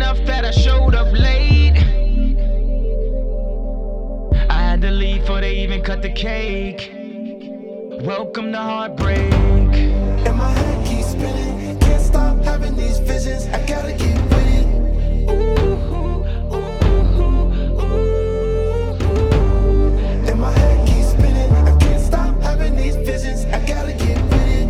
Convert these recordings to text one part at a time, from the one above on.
enough that I showed up late. I had to leave before they even cut the cake. Welcome to heartbreak. And my head keeps spinning, can't stop having these visions. I gotta get with it. And my head keeps spinning, I can't stop having these visions. I gotta get with it.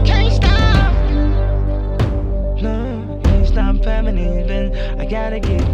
I gotta get